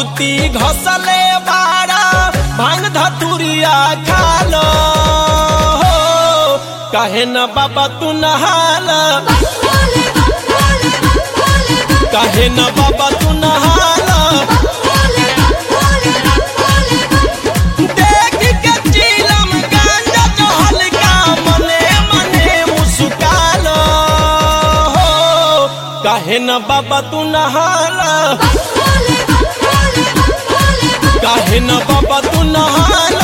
बहुती घसले बाड़ा भांग धतुरिया खालो हो काहे न बाबा तू नहाला काहे न बाबा तू नहाला देख के चीलम गांजा जो हल्का मने मने मुस्कालो हो काहे न बाबा तू नहाला काहे न बाबा तू नहाला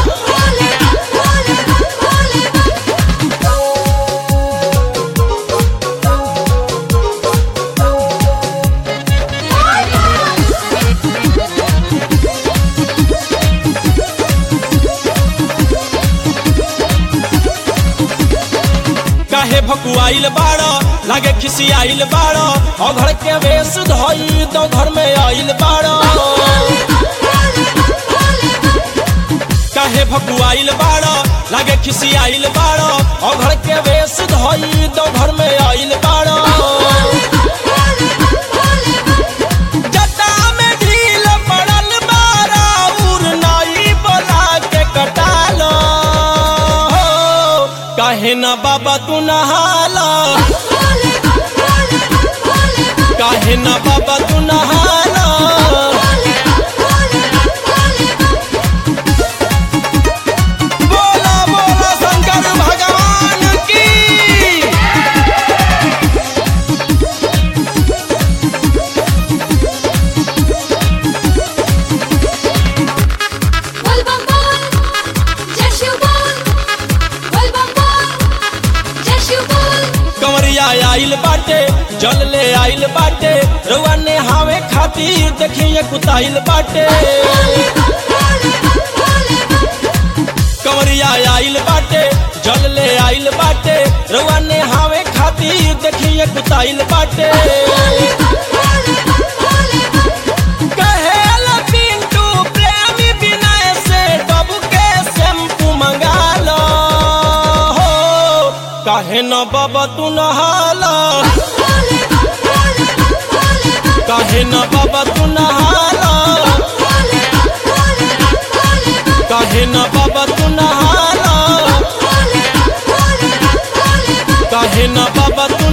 काहे भकुआइल बाड़ो लागे खिसियाइल बाड़ो और घर के वेश धोई तो घर में आइल बाड़ो काहे भकुआइल बाड़ो लागे खिसियाइल बाड़ो और घर के वेश धोई तो घर में आइल बाड़ो जटा में ढील पड़ल बाड़ा उर नाई बोला के कटालो काहे न बाबा तू नहाला काहे न बाबा तू नहाला बोला बोला शंकर भगवान की कंवरिया आइल बाटे जल ले आइल बाटे रउआ ने हावे खातिर देखिए कुताइल बाटे कंवरिया आइल बाटे जल ले आइल बाटे रउआ ने हावे खातिर देखिए कुताइल बाटे कहेला पिंटू प्रेमी विनय से डब के शैम्पू मंगा लो हो काहे न बाबा तू नहाला काहे न बाबा तू नहाला काहे न बाबा तू नहाला काहे न बाबा तू